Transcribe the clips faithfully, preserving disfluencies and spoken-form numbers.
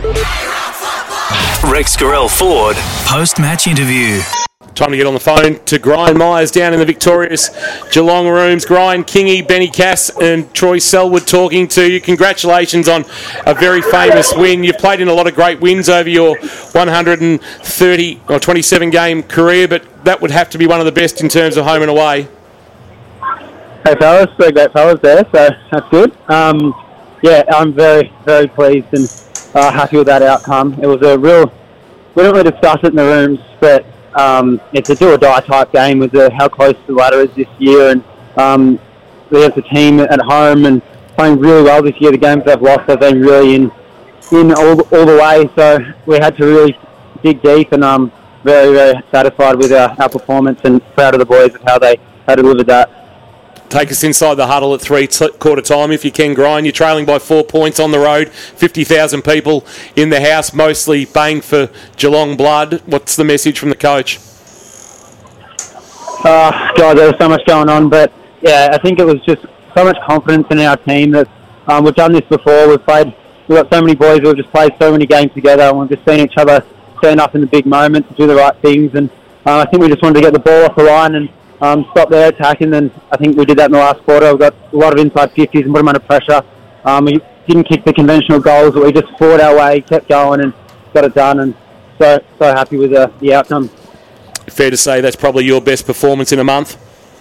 Rex Gorell Ford, post-match interview. Time to get on the phone to Brian Myers down in the victorious Geelong rooms. Brian, Kingy, Benny Cass and Troy Selwood talking to you. Congratulations on a very famous win. You've played in a lot of great wins over your one hundred thirty or twenty-seven game career, but that would have to be one of the best in terms of home and away. Hey fellas, three great fellas there, so that's good. Um, yeah, I'm very, very pleased and uh, happy with that outcome. It was a real, we don't really discuss it in the rooms, but Um, it's a do-or-die type game with the, how close the ladder is this year, and um, we have the team at home and playing really well this year. The games they've lost, they've been really in in all, all the way, so we had to really dig deep, and I'm um, very, very satisfied with our, our performance and proud of the boys of how they how delivered that. Take us inside the huddle at three t- quarter time if you can, Grind. You're trailing by four points on the road, fifty thousand people in the house, mostly baying for Geelong blood. What's the message from the coach? Uh, God, there was so much going on, but yeah, I think it was just so much confidence in our team that um, we've done this before. We've played, we've got so many boys who have just played so many games together, and we've just seen each other stand up in the big moments and do the right things. And uh, I think we just wanted to get the ball off the line and Um, stop their attacking, and I think we did that in the last quarter. We got a lot of inside fifties and put them under pressure. Um, we didn't kick the conventional goals, but we just fought our way, kept going, and got it done. And so so happy with the, the outcome. Fair to say that's probably your best performance in a month?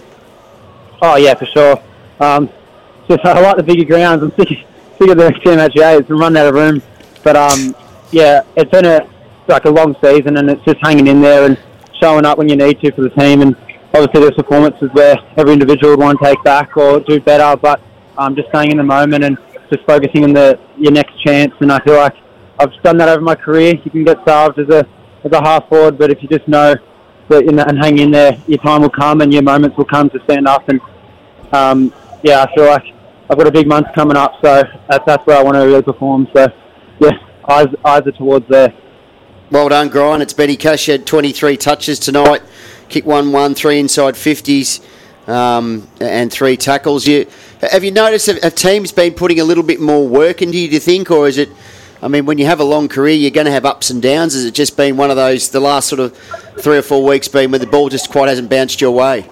Oh yeah, for sure. Um, just I like the bigger grounds. I'm sick, sick of the T M H A. It's been running out of room, but um, yeah, it's been a like a long season, and it's just hanging in there and showing up when you need to for the team. And obviously there's performances where every individual would want to take back or do better, but um, just staying in the moment and just focusing on the your next chance. And I feel like I've just done that over my career. You can get starved as a as a half forward, but if you just know that in the, and hang in there, your time will come and your moments will come to stand up. And um, yeah, I feel like I've got a big month coming up, so that's, that's where I want to really perform. So yeah, eyes eyes are towards there. Well done, Grind. It's Benny Cash. Had twenty-three touches tonight. Kick one one, three inside fifties, um, and three tackles. You have you noticed have, have teams been putting a little bit more work into you, do you think, or is it? I mean, when you have a long career, you're going to have ups and downs. Has it just been one of those? The last sort of three or four weeks been where the ball just quite hasn't bounced your way.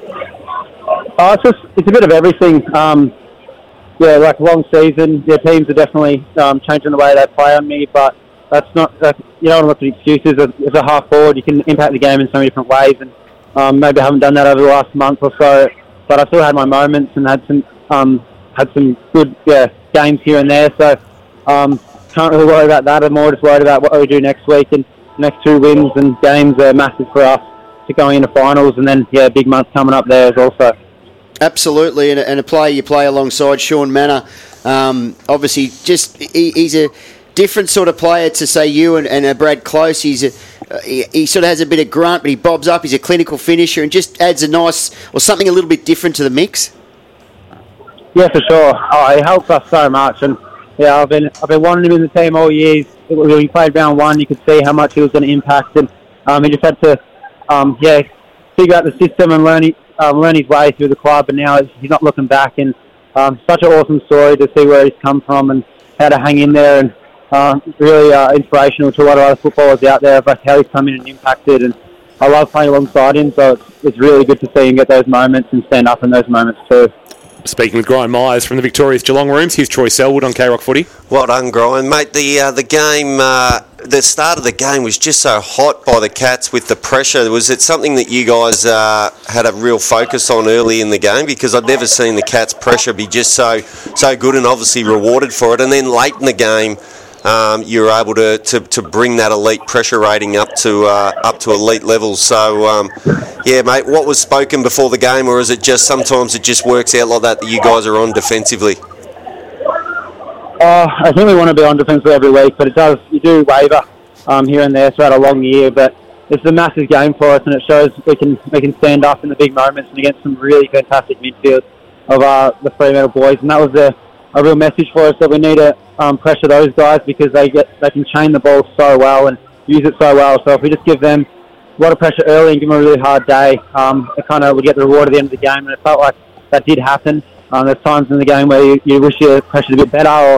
Oh, it's just it's a bit of everything. Um, yeah, like long season, yeah, teams are definitely um, changing the way they play on me, but that's not, that's, you don't want to look at excuses. As a half forward, you can impact the game in so many different ways, and um, maybe I haven't done that over the last month or so, but I still had my moments and had some um, had some good yeah, games here and there, so um, can't really worry about that. I'm more just worried about what we do next week, and next two wins and games are massive for us to going into finals, and then, yeah, big month coming up there as also. Absolutely, and a, and a player you play alongside, Sean Manor, um, obviously just he, he's a different sort of player to, say, you and, and uh, Brad Close. He's a, uh, he, he sort of has a bit of grunt, but he bobs up. He's a clinical finisher and just adds a nice, or something a little bit different to the mix. Yeah, for sure. Oh, he helps us so much, and yeah, I've been I've been wanting him in the team all years. When he played round one, you could see how much he was going to impact, and um, he just had to, um, yeah, figure out the system and learn his, um, learn his way through the club. And now he's not looking back, and um, such an awesome story to see where he's come from and how to hang in there, and Uh, really uh, inspirational to a lot of other footballers out there, but how he's come in and impacted, and I love playing alongside him, so it's, it's really good to see him get those moments and stand up in those moments too. Speaking with Brian Myers from the victorious Geelong rooms, here's Troy Selwood on K-Rock Footy. Well done, Brian. Mate, the uh, the game, uh, the start of the game was just so hot by the Cats with the pressure. Was it something that you guys uh, had a real focus on early in the game? Because I'd never seen the Cats' pressure be just so so good and obviously rewarded for it. And then late in the game, Um, you were able to, to, to bring that elite pressure rating up to uh, up to elite levels. So, um, yeah, mate, what was spoken before the game, or is it just sometimes it just works out like that that you guys are on defensively? Uh, I think we want to be on defensively every week, but it does you do waver um, here and there throughout a long year. But it's a massive game for us, and it shows we can we can stand up in the big moments and against some really fantastic midfield of uh, the Fremantle boys, and that was a, a real message for us that we need to Um, pressure those guys because they get they can chain the ball so well and use it so well. So if we just give them a lot of pressure early and give them a really hard day, um, it kind of would get the reward at the end of the game. And it felt like that did happen. Um, there's times in the game where you, you wish you pressured a bit better, or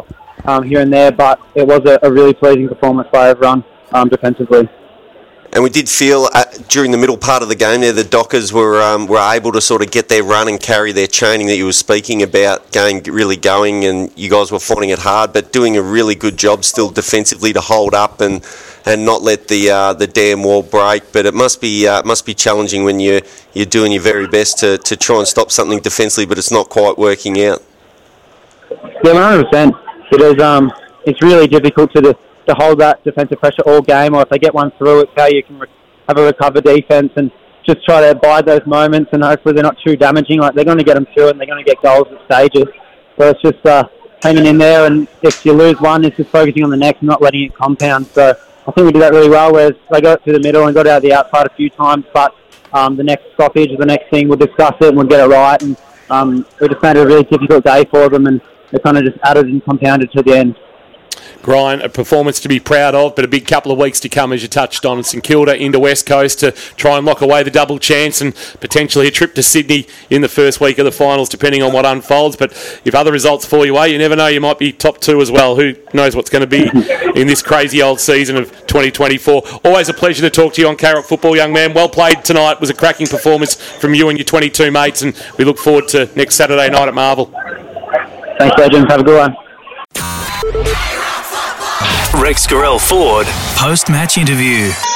um, here and there, but it was a, a really pleasing performance by everyone um, defensively. And we did feel uh, during the middle part of the game there, the Dockers were um, were able to sort of get their run and carry their chaining that you were speaking about, going really going, and you guys were finding it hard, but doing a really good job still defensively to hold up and, and not let the uh, the damn wall break. But it must be uh, must be challenging when you you're doing your very best to, to try and stop something defensively, but it's not quite working out. Yeah, one hundred percent. It is. Um, it's really difficult to. The, to hold that defensive pressure all game, or if they get one through, it's how you can re- have a recover defence and just try to bide those moments, and hopefully they're not too damaging. Like, they're going to get them through it and they're going to get goals at stages. So it's just uh, hanging in there, and if you lose one, it's just focusing on the next and not letting it compound. So I think we did that really well, whereas they got through the middle and got out the outside a few times, but um, the next stoppage or the next thing, we'll discuss it and we'll get it right, and um, we just made it a really difficult day for them, and they kind of just added and compounded to the end. Ryan, a performance to be proud of, but a big couple of weeks to come, as you touched on. St Kilda into West Coast to try and lock away the double chance, and potentially a trip to Sydney in the first week of the finals, depending on what unfolds. But if other results fall your way, you never know, you might be top two as well. Who knows what's going to be in this crazy old season of twenty twenty-four. Always a pleasure to talk to you on K-Rock Football, young man. Well played tonight. It was a cracking performance from you and your twenty-two mates, and we look forward to next Saturday night at Marvel. Thanks, legends. Have a good one. Rex Gorell Ford, post-match interview.